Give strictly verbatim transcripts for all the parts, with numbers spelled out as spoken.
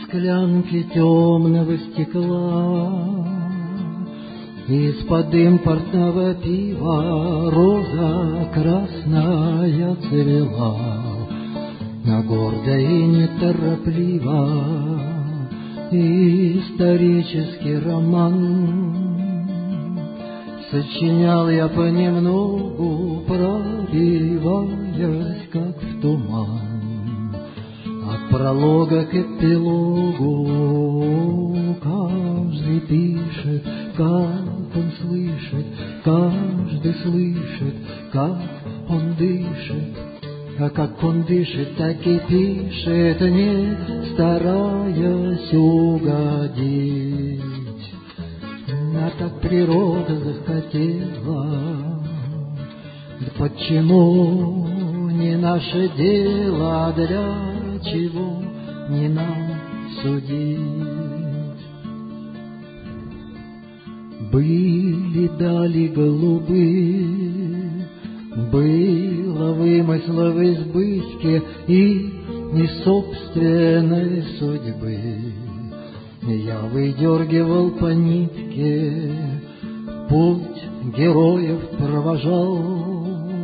склянки темного стекла, из-под импортного пива роза красная цвела, на гордо и неторопливо исторический роман сочинял я понемногу, пробиваясь, как в туман, от пролога к эпилогу. Каждый пишет, как он слышит, каждый слышит, как он дышит, а как он дышит, так и пишет, не стараясь угодить. А так природа захотела, да почему не наше дело, а для чего не нам судить? Были дали голубые, было вымысла в избытке и не собственной судьбы. Я выдергивал по нитке, путь героев провожал,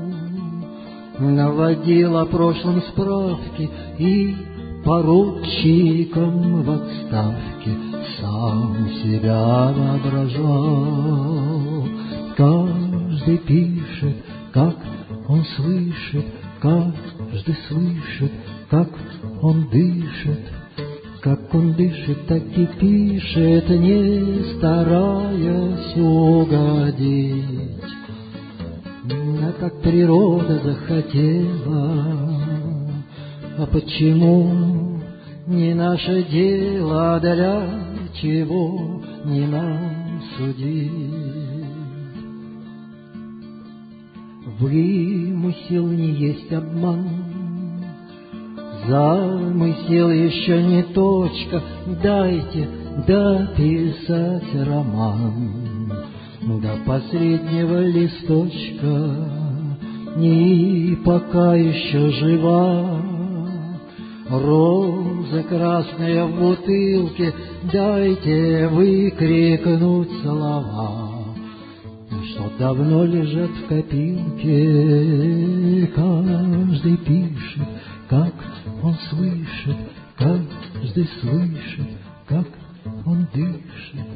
наводил о прошлом справки и поручиком в отставке сам себя воображал. Каждый пишет, как он слышит, каждый слышит, как он дышит, как он дышит, так и пишет, не стараясь угодить. А как природа захотела, а почему не наше дело, для чего не нам судить? Вымысел не есть обман, замысел еще не точка, дайте дописать роман до последнего листочка, и пока еще жива роза красная в бутылке, дайте выкрикнуть слова, что давно лежат в копилке. Каждый пишет, как он слышит, каждый слышит, как он дышит.